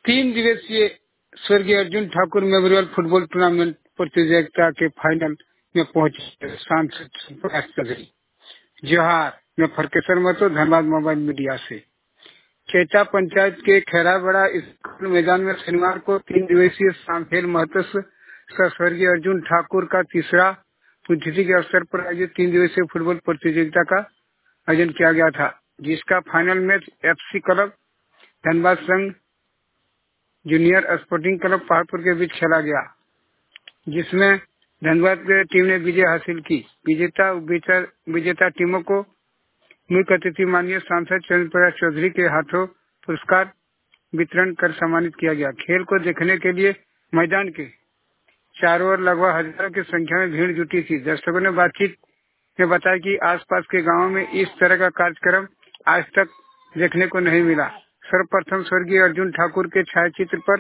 3 दिवसीय स्वर्गीय Arjun Thakur memorial football tournament प्रतियोगिता के फाइनल में पहुंचे सांसद प्रकाश चौधरी। जोहार, मैं फरकेश्वर महतो, धनबाद मोबाइल मीडिया से। चैता पंचायत के खैराबड़ा स्कूल मैदान में शनिवार को 3 दिवसीय सांखेल महत्व स्वर्गीय अर्जुन ठाकुर का तीसरा पुण्यतिथि के अवसर पर आयोजित 3 दिवसीय फुटबॉल प्रतियोगिता का आयोजन किया गया था, जिसका final match FC club Dhanbad संघ जूनियर स्पोर्टिंग क्लब पहाड़पुर के बीच खेला गया, जिसमें धनबाद की टीम ने विजय हासिल की। विजेता टीमों को मुख्य अतिथि माननीय सांसद चंद्र प्रकाश चौधरी के हाथों पुरस्कार वितरण कर सम्मानित किया गया। खेल को देखने के लिए मैदान के चारों ओर लगभग हजारों की संख्या में भीड़ जुटी थी। दर्शकों ने बातचीत में बताया कि आसपास के गांवों में इस तरह का कार्यक्रम आज तक देखने को नहीं मिला। सर्वप्रथम स्वर्गीय अर्जुन ठाकुर के छायाचित्र पर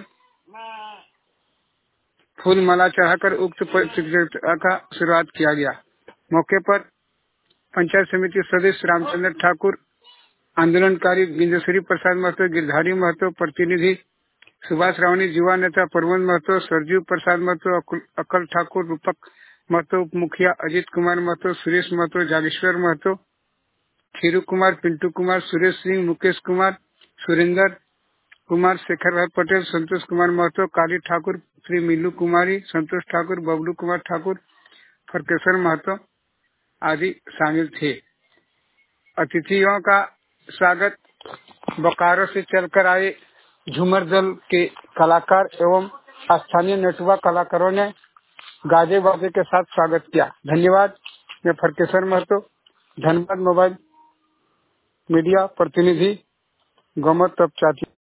फूल माला चढ़ाकर उक्त प्रतियोगिता का शुरुआत किया गया। मौके पर पंचायत समिति सदस्य रामचंद्र ठाकुर, आंदोलनकारी बिंदेश्वरी प्रसाद महतो, गिरधारी महतो, प्रतिनिधि सुभाष रावणी, युवा नेता प्रबंध महतो, सरजू प्रसाद महतो, अकल ठाकुर, रूपक महतो, उप मुखिया अजित कुमार महतो, सुरेश महतो, जागेश्वर महतो, खीरू कुमार, पिंटू कुमार, सुरेश सिंह, मुकेश कुमार, सुरेंद्र कुमार, शेखर भाई पटेल, संतोष कुमार महतो, काली ठाकुर, श्री मीलू कुमारी, संतोष ठाकुर, बबलू कुमार ठाकुर, फरकेश्वर महतो आदि शामिल थे। अतिथियों का स्वागत बोकारो से चलकर आए झूमर दल के कलाकार एवं स्थानीय नटुआ कलाकारों ने गाजे बाजे के साथ स्वागत किया। धन्यवाद। मैं फरकेश्वर महतो, धनबाद मोबाइल मीडिया प्रतिनिधि, गौमत तपचाती।